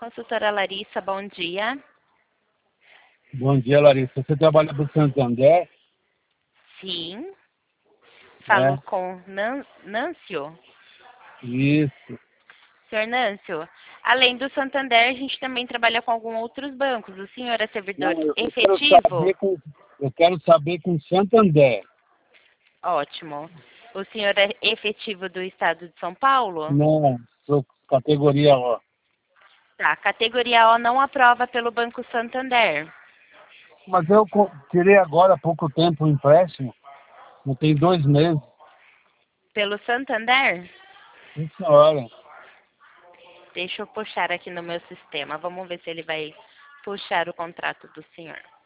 consultora Larissa, bom dia. Bom dia, Larissa. Você trabalha para o Santander? Sim. Falo É. com Nâncio. Isso. Senhor Nâncio, além do Santander, a gente também trabalha com alguns outros bancos. O senhor é servidor Não, efetivo? eu quero saber com o Santander. Ótimo. O senhor é efetivo do estado de São Paulo? Não, sou categoria O. Tá, categoria O não aprova pelo Banco Santander. Mas eu tirei agora há pouco tempo um empréstimo. Não tem 2 meses. Pelo Santander? Sim, senhora. Deixa eu puxar aqui no meu sistema. Vamos ver se ele vai puxar o contrato do senhor.